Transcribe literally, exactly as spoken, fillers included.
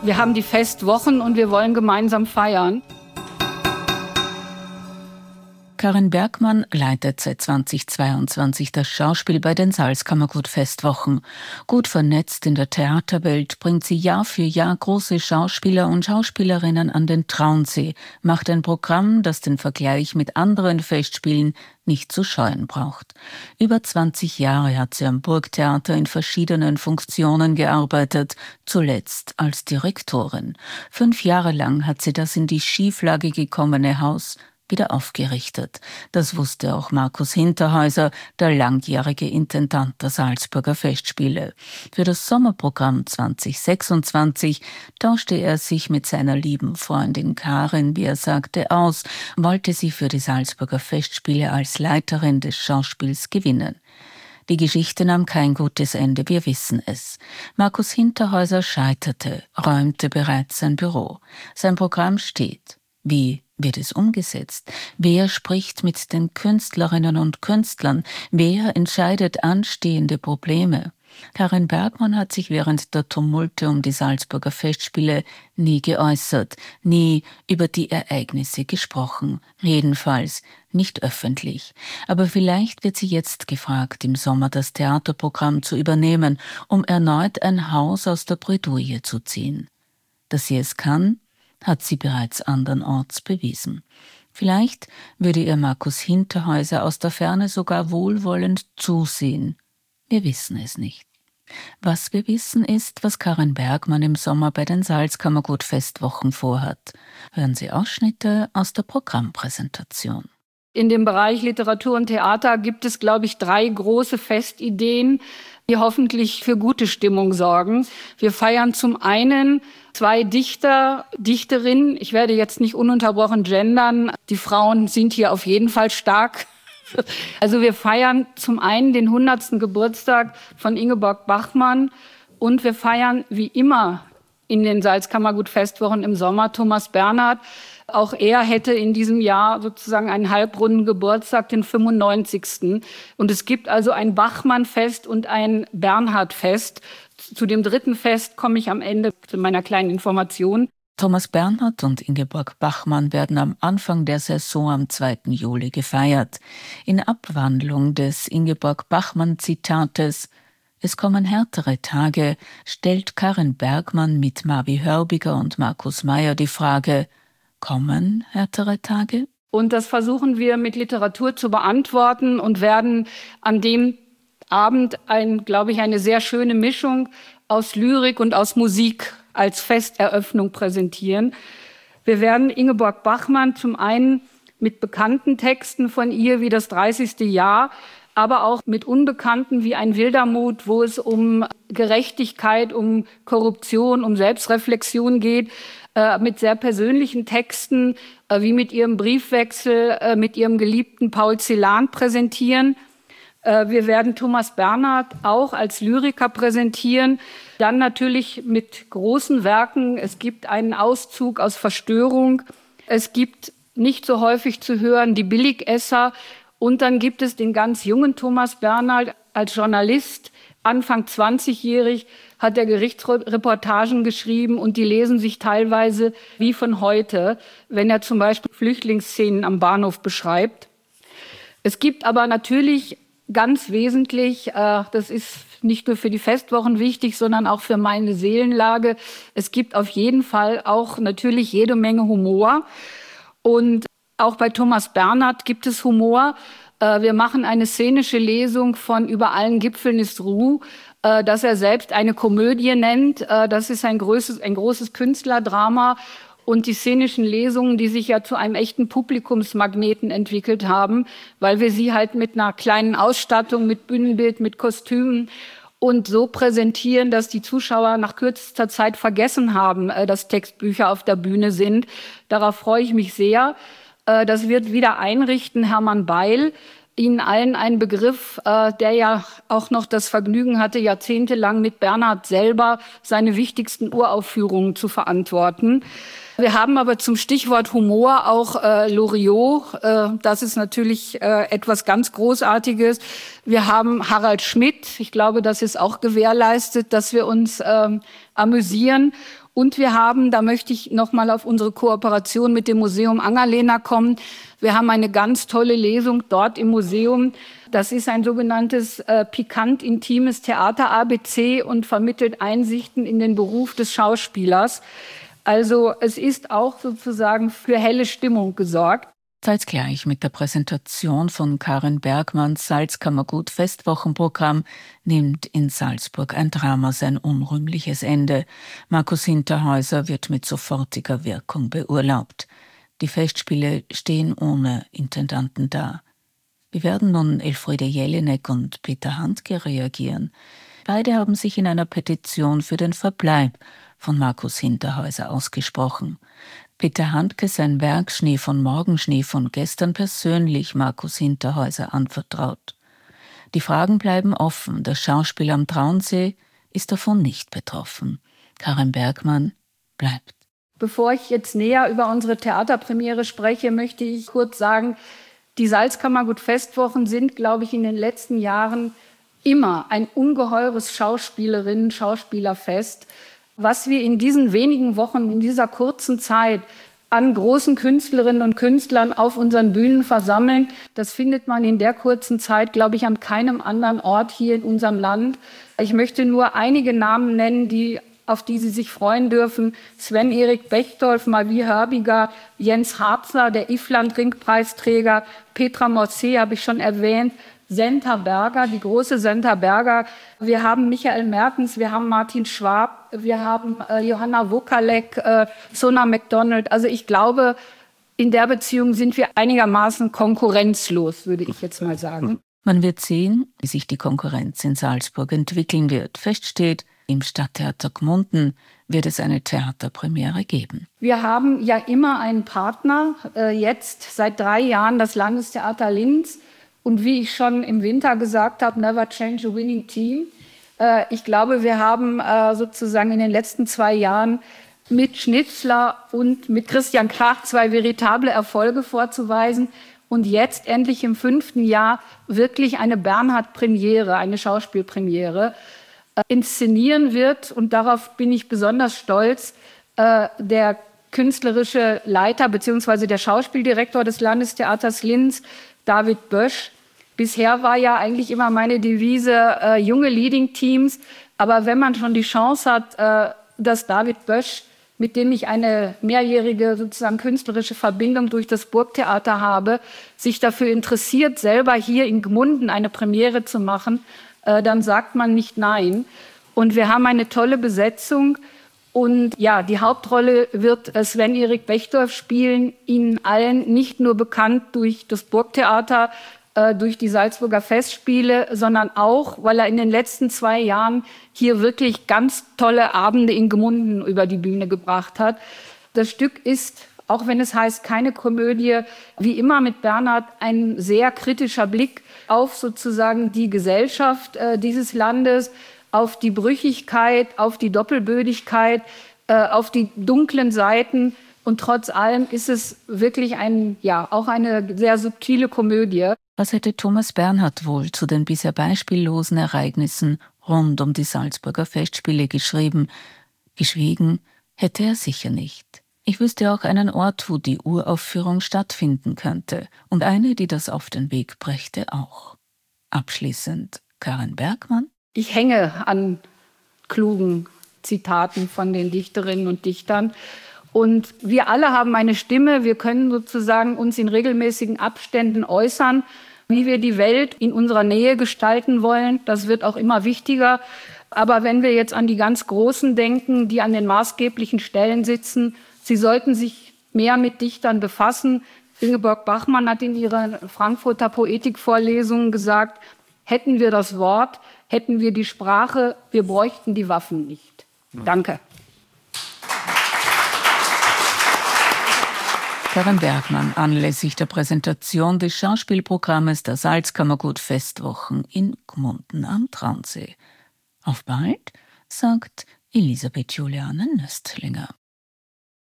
Wir haben die Festwochen und wir wollen gemeinsam feiern. Karin Bergmann leitet seit zweitausendzweiundzwanzig das Schauspiel bei den Salzkammergut-Festwochen. Gut vernetzt in der Theaterwelt bringt sie Jahr für Jahr große Schauspieler und Schauspielerinnen an den Traunsee, macht ein Programm, das den Vergleich mit anderen Festspielen nicht zu scheuen braucht. Über zwanzig Jahre hat sie am Burgtheater in verschiedenen Funktionen gearbeitet, zuletzt als Direktorin. Fünf Jahre lang hat sie das in die Schieflage gekommene Haus wieder aufgerichtet. Das wusste auch Markus Hinterhäuser, der langjährige Intendant der Salzburger Festspiele. Für das Sommerprogramm zwanzig sechsundzwanzig tauschte er sich mit seiner lieben Freundin Karin, wie er sagte, aus, wollte sie für die Salzburger Festspiele als Leiterin des Schauspiels gewinnen. Die Geschichte nahm kein gutes Ende, wir wissen es. Markus Hinterhäuser scheiterte, räumte bereits sein Büro. Sein Programm steht. Wie wird es umgesetzt? Wer spricht mit den Künstlerinnen und Künstlern? Wer entscheidet anstehende Probleme? Karin Bergmann hat sich während der Tumulte um die Salzburger Festspiele nie geäußert, nie über die Ereignisse gesprochen, jedenfalls nicht öffentlich. Aber vielleicht wird sie jetzt gefragt, im Sommer das Theaterprogramm zu übernehmen, um erneut ein Haus aus der Bredouille zu ziehen. Dass sie es kann, hat sie bereits andernorts bewiesen. Vielleicht würde ihr Markus Hinterhäuser aus der Ferne sogar wohlwollend zusehen. Wir wissen es nicht. Was wir wissen ist, was Karin Bergmann im Sommer bei den Salzkammergut-Festwochen vorhat. Hören Sie Ausschnitte aus der Programmpräsentation. In dem Bereich Literatur und Theater gibt es, glaube ich, drei große Festideen, die hoffentlich für gute Stimmung sorgen. Wir feiern zum einen zwei Dichter, Dichterinnen. Ich werde jetzt nicht ununterbrochen gendern. Die Frauen sind hier auf jeden Fall stark. Also wir feiern zum einen den hundertsten Geburtstag von Ingeborg Bachmann und wir feiern wie immer in den Salzkammergut-Festwochen im Sommer Thomas Bernhard. Auch er hätte in diesem Jahr sozusagen einen halbrunden Geburtstag, den fünfundneunzigsten Und es gibt also ein Bachmann-Fest und ein Bernhard-Fest. Zu dem dritten Fest komme ich am Ende zu meiner kleinen Information. Thomas Bernhard und Ingeborg Bachmann werden am Anfang der Saison am zweiten Juli gefeiert. In Abwandlung des Ingeborg Bachmann-Zitates „Es kommen härtere Tage" stellt Karin Bergmann mit Mavi Hörbiger und Markus Meyer die Frage: Kommen härtere Tage? Und das versuchen wir mit Literatur zu beantworten und werden an dem Abend, ein, glaube ich, eine sehr schöne Mischung aus Lyrik und aus Musik als Festeröffnung präsentieren. Wir werden Ingeborg Bachmann zum einen mit bekannten Texten von ihr wie das dreißigste Jahr, aber auch mit unbekannten wie Ein wilder Mut, wo es um Gerechtigkeit, um Korruption, um Selbstreflexion geht, äh, mit sehr persönlichen Texten, äh, wie mit ihrem Briefwechsel äh, mit ihrem geliebten Paul Celan präsentieren. Äh, wir werden Thomas Bernhard auch als Lyriker präsentieren. Dann natürlich mit großen Werken. Es gibt einen Auszug aus Verstörung. Es gibt nicht so häufig zu hören Die Billigesser. Und dann gibt es den ganz jungen Thomas Bernhard als Journalist. Anfang zwanzigjährig hat er Gerichtsreportagen geschrieben und die lesen sich teilweise wie von heute, wenn er zum Beispiel Flüchtlingsszenen am Bahnhof beschreibt. Es gibt aber natürlich ganz wesentlich, äh, das ist nicht nur für die Festwochen wichtig, sondern auch für meine Seelenlage, es gibt auf jeden Fall auch natürlich jede Menge Humor. Und auch bei Thomas Bernhard gibt es Humor. Wir machen eine szenische Lesung von Über allen Gipfeln ist Ruhe, das er selbst eine Komödie nennt. Das ist ein großes, ein großes Künstlerdrama. Und die szenischen Lesungen, die sich ja zu einem echten Publikumsmagneten entwickelt haben, weil wir sie halt mit einer kleinen Ausstattung, mit Bühnenbild, mit Kostümen und so präsentieren, dass die Zuschauer nach kürzester Zeit vergessen haben, dass Textbücher auf der Bühne sind. Darauf freue ich mich sehr. Das wird wieder einrichten Hermann Beil. Ihnen allen ein Begriff, der ja auch noch das Vergnügen hatte, jahrzehntelang mit Bernhard selber seine wichtigsten Uraufführungen zu verantworten. Wir haben aber zum Stichwort Humor auch äh, Loriot. Äh, das ist natürlich äh, etwas ganz Großartiges. Wir haben Harald Schmidt. Ich glaube, das ist auch gewährleistet, dass wir uns äh, amüsieren. Und wir haben, da möchte ich noch mal auf unsere Kooperation mit dem Museum Angerlena kommen. Wir haben eine ganz tolle Lesung dort im Museum. Das ist ein sogenanntes äh, pikant intimes Theater-A B C und vermittelt Einsichten in den Beruf des Schauspielers. Also es ist auch sozusagen für helle Stimmung gesorgt. Zeitgleich mit der Präsentation von Karin Bergmanns Salzkammergut-Festwochenprogramm nimmt in Salzburg ein Drama sein unrühmliches Ende. Markus Hinterhäuser wird mit sofortiger Wirkung beurlaubt. Die Festspiele stehen ohne Intendanten da. Wie werden nun Elfriede Jelinek und Peter Handke reagieren? Beide haben sich in einer Petition für den Verbleib von Markus Hinterhäuser ausgesprochen. Peter Handke sein Werk Schnee von morgen, Schnee von gestern persönlich Markus Hinterhäuser anvertraut. Die Fragen bleiben offen. Das Schauspiel am Traunsee ist davon nicht betroffen. Karin Bergmann bleibt. Bevor ich jetzt näher über unsere Theaterpremiere spreche, möchte ich kurz sagen, die Salzkammergut-Festwochen sind, glaube ich, in den letzten Jahren immer ein ungeheures Schauspielerinnen-Schauspielerfest. Was wir in diesen wenigen Wochen, in dieser kurzen Zeit an großen Künstlerinnen und Künstlern auf unseren Bühnen versammeln, das findet man in der kurzen Zeit, glaube ich, an keinem anderen Ort hier in unserem Land. Ich möchte nur einige Namen nennen, die, auf die Sie sich freuen dürfen. Sven-Erik Bechtold, Marie Hörbiger, Jens Harzer, der Iffland-Ringpreisträger, Petra Morcé habe ich schon erwähnt, Senta Berger, die große Senta Berger. Wir haben Michael Mertens, wir haben Martin Schwab, wir haben äh, Johanna Wokalek, äh, Sona MacDonald. Also ich glaube, in der Beziehung sind wir einigermaßen konkurrenzlos, würde ich jetzt mal sagen. Man wird sehen, wie sich die Konkurrenz in Salzburg entwickeln wird. Fest steht, im Stadttheater Gmunden wird es eine Theaterpremiere geben. Wir haben ja immer einen Partner, äh, jetzt seit drei Jahren das Landestheater Linz. Und wie ich schon im Winter gesagt habe, never change a winning team. Äh, ich glaube, wir haben äh, sozusagen in den letzten zwei Jahren mit Schnitzler und mit Christian Krach zwei veritable Erfolge vorzuweisen. Und jetzt endlich im fünften Jahr wirklich eine Bernhard-Premiere, eine Schauspielpremiere. Äh, inszenieren wird, und darauf bin ich besonders stolz, äh, der künstlerische Leiter bzw. der Schauspieldirektor des Landestheaters Linz, David Bösch. Bisher war ja eigentlich immer meine Devise, äh, junge Leading-Teams. Aber wenn man schon die Chance hat, äh, dass David Bösch, mit dem ich eine mehrjährige sozusagen künstlerische Verbindung durch das Burgtheater habe, sich dafür interessiert, selber hier in Gmunden eine Premiere zu machen, äh, dann sagt man nicht nein. Und wir haben eine tolle Besetzung. Und ja, die Hauptrolle wird Sven-Erik Bechtold spielen, Ihnen allen nicht nur bekannt durch das Burgtheater, äh, durch die Salzburger Festspiele, sondern auch, weil er in den letzten zwei Jahren hier wirklich ganz tolle Abende in Gmunden über die Bühne gebracht hat. Das Stück ist, auch wenn es heißt keine Komödie, wie immer mit Bernhard ein sehr kritischer Blick auf sozusagen die Gesellschaft äh, dieses Landes, auf die Brüchigkeit, auf die Doppelbödigkeit, äh, auf die dunklen Seiten. Und trotz allem ist es wirklich ein, ja, auch eine sehr subtile Komödie. Was hätte Thomas Bernhard wohl zu den bisher beispiellosen Ereignissen rund um die Salzburger Festspiele geschrieben? Geschwiegen hätte er sicher nicht. Ich wüsste auch einen Ort, wo die Uraufführung stattfinden könnte. Und eine, die das auf den Weg brächte, auch. Abschließend Karin Bergmann. Ich hänge an klugen Zitaten von den Dichterinnen und Dichtern. Und wir alle haben eine Stimme. Wir können sozusagen uns in regelmäßigen Abständen äußern, wie wir die Welt in unserer Nähe gestalten wollen. Das wird auch immer wichtiger. Aber wenn wir jetzt an die ganz Großen denken, die an den maßgeblichen Stellen sitzen, sie sollten sich mehr mit Dichtern befassen. Ingeborg Bachmann hat in ihrer Frankfurter Poetikvorlesung gesagt, hätten wir das Wort, hätten wir die Sprache, wir bräuchten die Waffen nicht. Danke. Karin Bergmann anlässlich der Präsentation des Schauspielprogrammes der Salzkammergut-Festwochen in Gmunden am Traunsee. Auf bald, sagt Elisabeth Juliane Nöstlinger.